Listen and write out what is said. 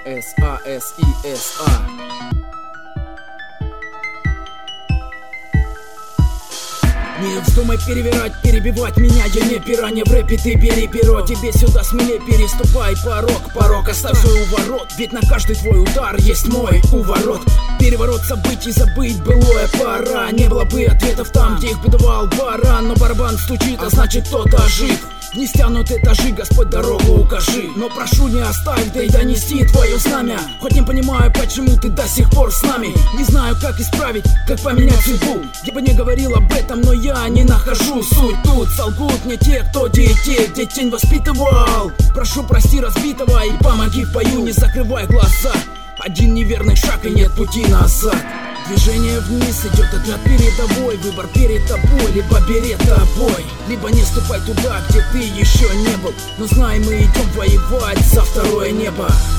S-A-S-I-S-A. Не вздумай перевирать, перебивать меня, я не пиранья в рэпе, ты бери перо. Тебе сюда смелее переступай порог оставь свой уворот, ведь на каждый твой удар есть мой уворот. Переворот событий, забыть былое пора. Не было бы ответов там, где их выдавал баран, но барабан стучит, а значит кто-то жив. Не стянут этажи, Господь, дорогу укажи. Но прошу, не оставь, да и донести твое знамя. Хоть не понимаю, почему ты до сих пор с нами. Не знаю, как исправить, как поменять судьбу. Я бы не говорил об этом, но я не нахожу суть тут. Солгут мне те, кто детей воспитывал. Прошу, прости разбитого и помоги в бою, не закрывай глаза. Один неверный шаг и нет пути назад. Движение вниз идет отряд передовой. Выбор перед тобой, либо бери тобой, либо не ступай туда, где ты еще не был. Но знай, мы идем воевать за второе небо.